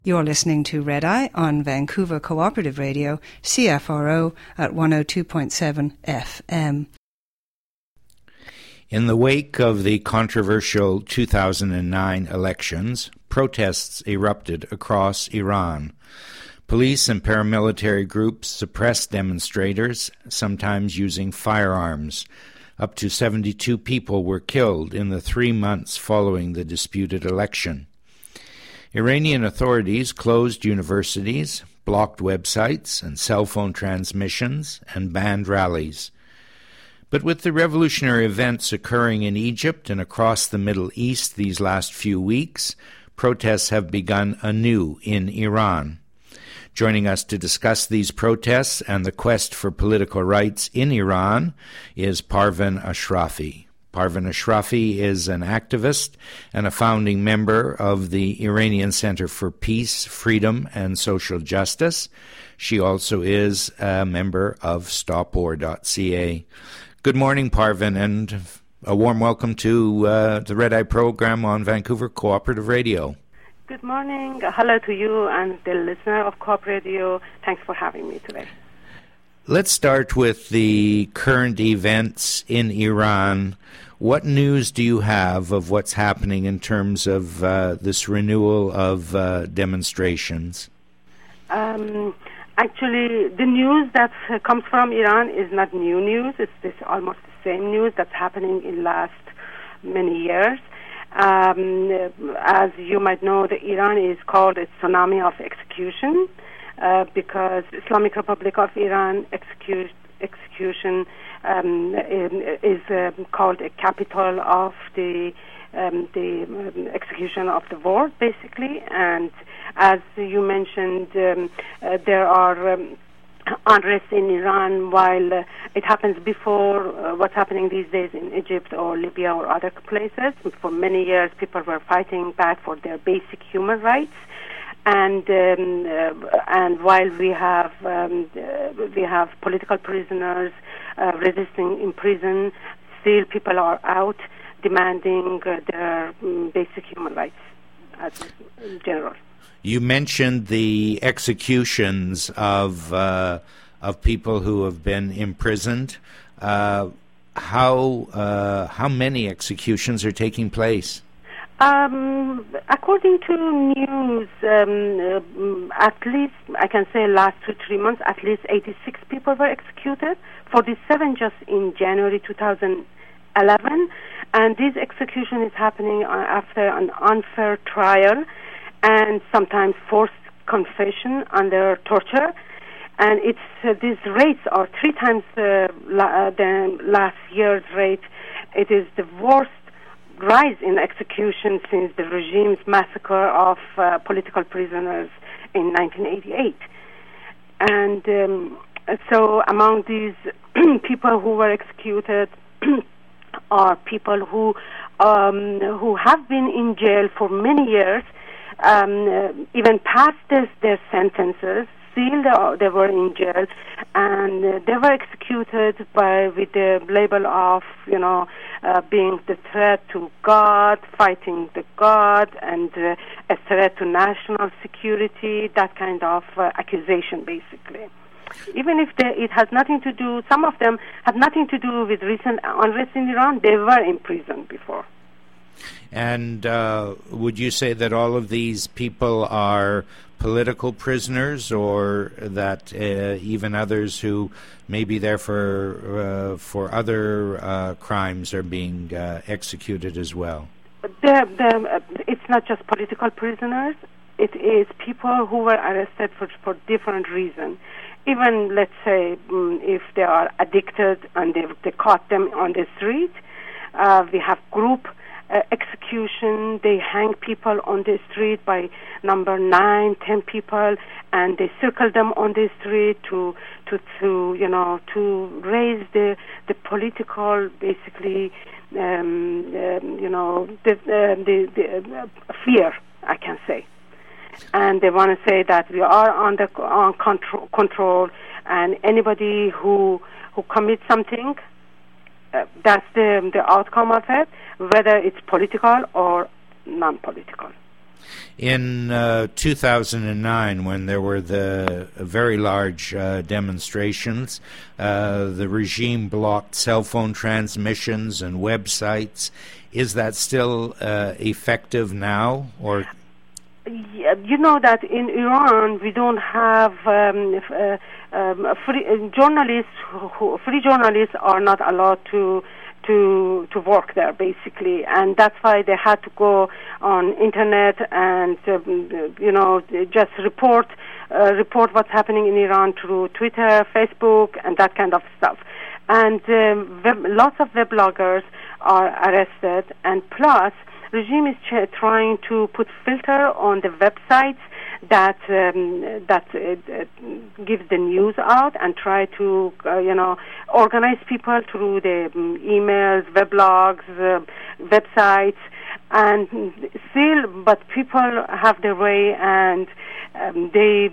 You're listening to Red Eye on Vancouver Cooperative Radio, CFRO at 102.7 FM. In the wake of the controversial 2009 elections, protests erupted across Iran. Police and paramilitary groups suppressed demonstrators, sometimes using firearms. Up to 72 people were killed in the 3 months following the disputed election. Iranian authorities closed universities, blocked websites and cell phone transmissions, and banned rallies. But with the revolutionary events occurring in Egypt and across the Middle East these last few weeks, protests have begun anew in Iran. Joining us to discuss these protests and the quest for political rights in Iran is Parvin Ashrafi. Parvin Ashrafi is an activist and a founding member of the Iranian Center for Peace, Freedom, and Social Justice. She also is a member of StopWar.ca. Good morning, Parvin, and a warm welcome to the Red Eye program on Vancouver Cooperative Radio. Good morning. Hello to you and the listener of Coop Radio. Thanks for having me today. Let's start with the current events in Iran. What news do you have of what's happening in terms of this renewal of demonstrations? Actually, the news that comes from Iran is not new news. It's almost the same news that's happening in last many years. As you might know, Iran is called a tsunami of execution. Because Islamic Republic of Iran execution is called a capital of the execution of the world, basically. And as you mentioned, there are unrest in Iran while it happens before what's happening these days in Egypt or Libya or other places. For many years, people were fighting back for their basic human rights. And while we have political prisoners resisting in prison, still people are out demanding their basic human rights in general. You mentioned the executions of people who have been imprisoned. How many executions are taking place? According to news, at least, I can say last 2-3 months, at least 86 people were executed, 47 just in January 2011, and this execution is happening after an unfair trial and sometimes forced confession under torture, and these rates are 3 times than last year's rate. It is the worst rise in execution since the regime's massacre of political prisoners in 1988. And so among these people who were executed are people who have been in jail for many years, even past their sentences. Still, they were in jail, and they were executed with the label of, being the threat to God, fighting the God, and a threat to national security. That kind of accusation, basically. Even if it has nothing to do, some of them have nothing to do with recent unrest in Iran. They were in prison before. And would you say that all of these people are political prisoners, or that even others who may be there for other crimes are being executed as well? It's not just political prisoners. It is people who were arrested for different reasons. Even, let's say, if they are addicted and they caught them on the street, we have group execution. They hang people on the street by number 9, 10 people, and they circle them on the street to raise the political, basically, the fear, I can say. And they want to say that we are on control, and anybody who commits something, that's the outcome of it, whether it's political or non-political. In 2009, when there were the very large demonstrations, the regime blocked cell phone transmissions and websites. Is that still effective now, or? You know that in Iran we don't have free journalists. Free journalists are not allowed to work there, basically, and that's why they had to go on internet and just report what's happening in Iran through Twitter, Facebook, and that kind of stuff. And lots of webloggers are arrested, and plus regime is trying to put filter on the websites that gives the news out, and try to organize people through the emails, weblogs, websites, and still, but people have their way, and they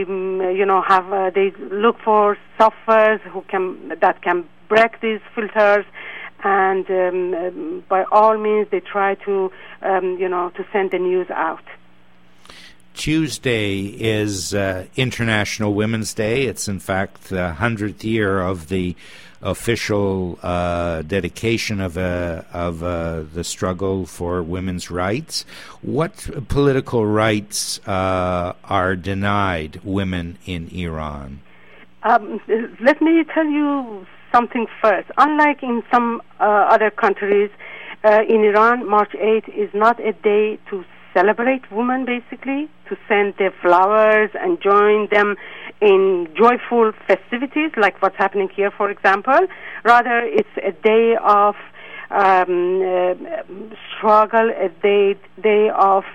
look for softwares that can break these filters. And by all means, they try to send the news out. Tuesday is International Women's Day. It's in fact the 100th year of the official dedication of the struggle for women's rights. What political rights are denied women in Iran? Let me tell you something first. Unlike in some other countries, in Iran, March 8th is not a day to celebrate women, basically, to send their flowers and join them in joyful festivities, like what's happening here, for example. Rather, it's a day of struggle, a day of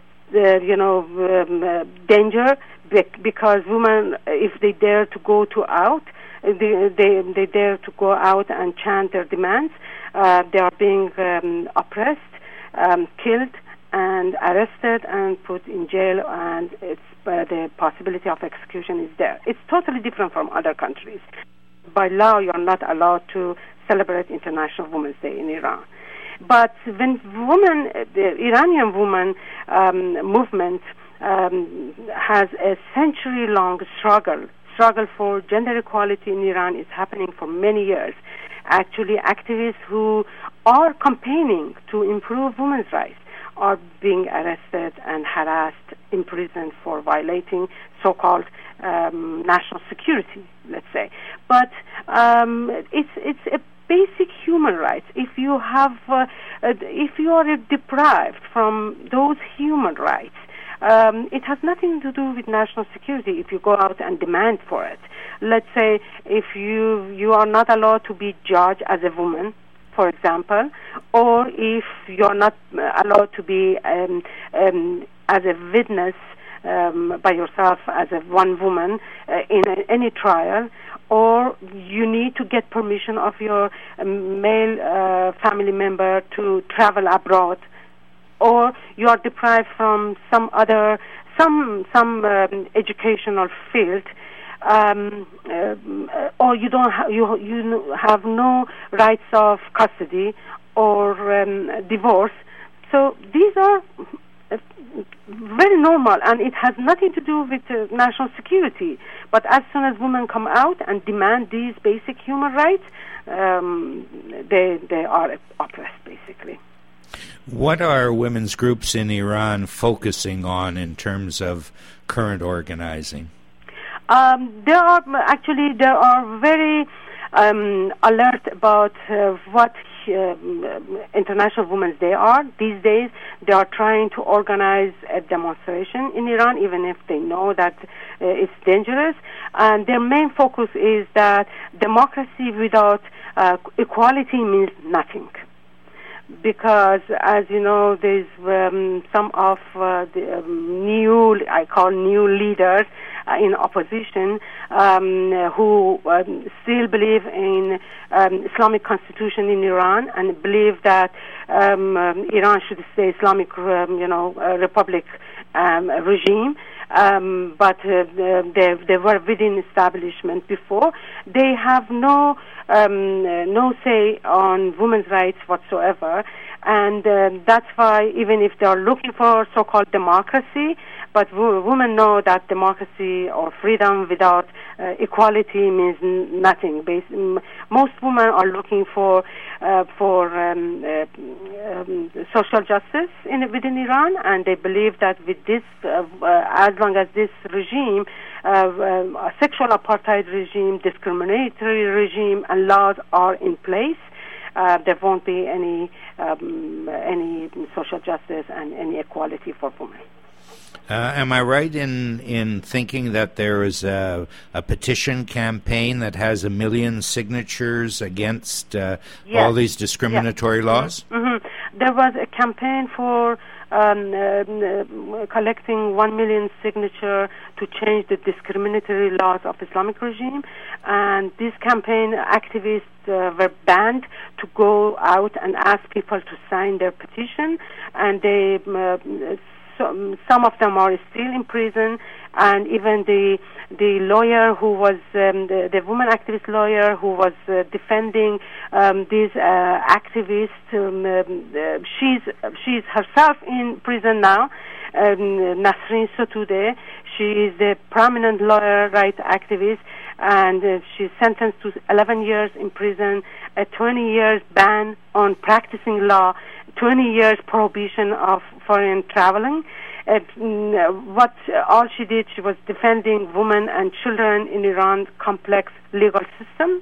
danger, because women, if they dare to go out, they dare to go out and chant their demands, they are being oppressed, killed, and arrested and put in jail, and the possibility of execution is there. It's totally different from other countries. By law, you are not allowed to celebrate International Women's Day in Iran. But when the Iranian women movement has a century-long struggle for gender equality in Iran is happening for many years. Actually, activists who are campaigning to improve women's rights are being arrested and harassed, imprisoned for violating so-called national security, let's say. But it's a basic human rights. If you are deprived from those human rights, it has nothing to do with national security if you go out and demand for it. Let's say if you are not allowed to be judged as a woman, for example, or if you're not allowed to be as a witness by yourself as a one woman in any trial, or you need to get permission of your male family member to travel abroad, or you are deprived from some educational field, or you have no rights of custody or divorce. So these are very normal, and it has nothing to do with national security. But as soon as women come out and demand these basic human rights, they are oppressed, basically. What are women's groups in Iran focusing on in terms of current organizing? There are very alert about what International Women's Day are. These days, they are trying to organize a demonstration in Iran, even if they know that it's dangerous. And their main focus is that democracy without equality means nothing. Because, as you know, there's some of the new leaders in opposition who still believe in Islamic constitution in Iran and believe that Iran should stay Islamic, republic regime. But they were within establishment before. They have no say on women's rights whatsoever, And that's why even if they are looking for so-called democracy, but women know that democracy or freedom without equality means nothing. Most women are looking for social justice within Iran, and they believe that with this, as long as this regime, a sexual apartheid regime, discriminatory regime, and laws are in place, there won't be any social justice and any equality for women. Am I right in thinking that there is a petition campaign that has 1 million signatures against all these discriminatory laws? Mm-hmm. There was a campaign for collecting 1 million signatures to change the discriminatory laws of Islamic regime, and this campaign activists were banned to go out and ask people to sign their petition, and they some of them are still in prison, and even the lawyer who was the woman activist lawyer who was defending these activists, she's herself in prison now. Nasrin Sotoudeh, she is a prominent lawyer right activist, and she's sentenced to 11 years in prison, a 20 years ban on practicing law, 20 years prohibition of foreign traveling. All she did, she was defending women and children in Iran's complex legal system.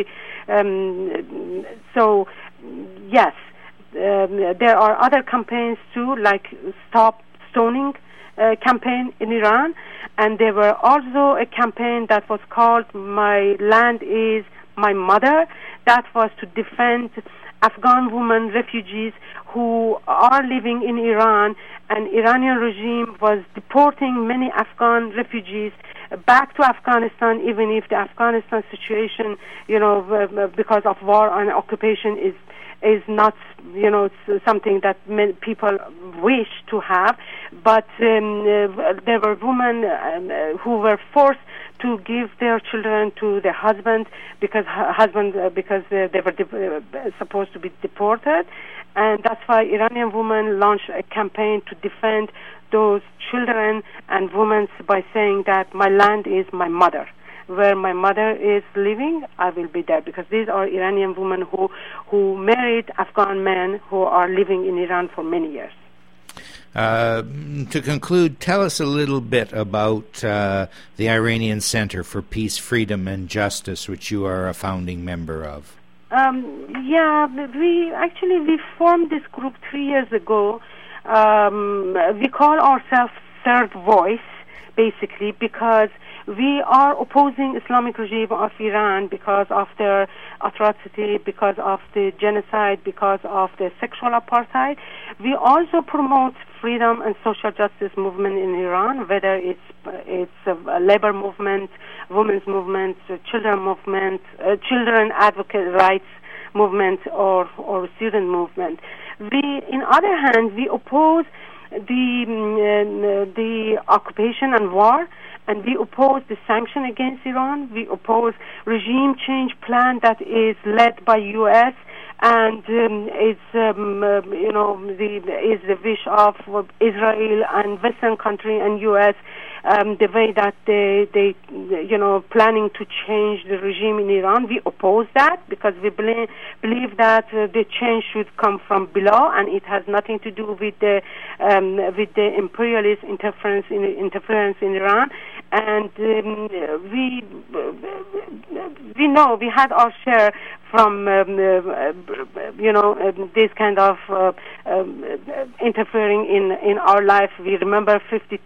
There are other campaigns too, like Stop Stoning campaign in Iran, and there were also a campaign that was called My Land is My Mother, that was to defend Afghan women refugees who are living in Iran, and Iranian regime was deporting many Afghan refugees back to Afghanistan, even if the Afghanistan situation, because of war and occupation is not, something that people wish to have. But there were women who were forced to give their children to their husband because they were supposed to be deported, and that's why Iranian women launched a campaign to defend those children and women by saying that my land is my mother. Where my mother is living, I will be there, because these are Iranian women who married Afghan men who are living in Iran for many years. To conclude, tell us a little bit about the Iranian Center for Peace, Freedom, and Justice, which you are a founding member of. We formed this group 3 years ago. We call ourselves Third Voice, basically, because we are opposing Islamic regime of Iran because of their atrocity, because of the genocide, because of the sexual apartheid. We also promote freedom and social justice movement in Iran, whether it's a labor movement, women's movement, children movement, children advocate rights movement, or student movement. In other hand, we oppose the occupation and war, and we oppose the sanction against Iran. We oppose regime change plan that is led by U.S. and is the wish of Israel and Western country and U.S. The way that they planning to change the regime in Iran. We oppose that because we believe that the change should come from below, and it has nothing to do with the imperialist interference in Iran. And we know we had our share from this kind of interfering in our life. We remember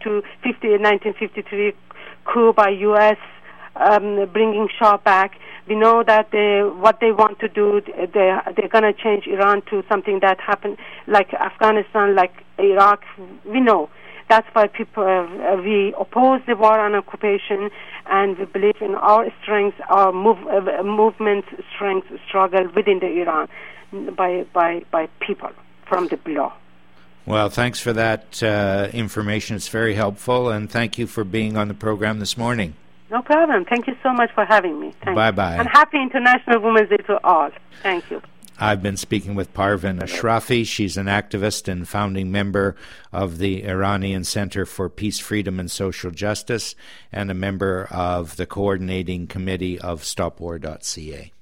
1953 coup by U.S. Bringing Shah back. We know that what they want to do, they're going to change Iran to something that happened like Afghanistan, like Iraq. We know. That's why we oppose the war and occupation, and we believe in our strength, our movement strength, struggle within the Iran by people from the below. Well, thanks for that information. It's very helpful, and thank you for being on the program this morning. No problem. Thank you so much for having me. Bye-bye. And happy International Women's Day to all. Thank you. I've been speaking with Parvin Ashrafi. She's an activist and founding member of the Iranian Center for Peace, Freedom, and Social Justice, and a member of the coordinating committee of StopWar.ca.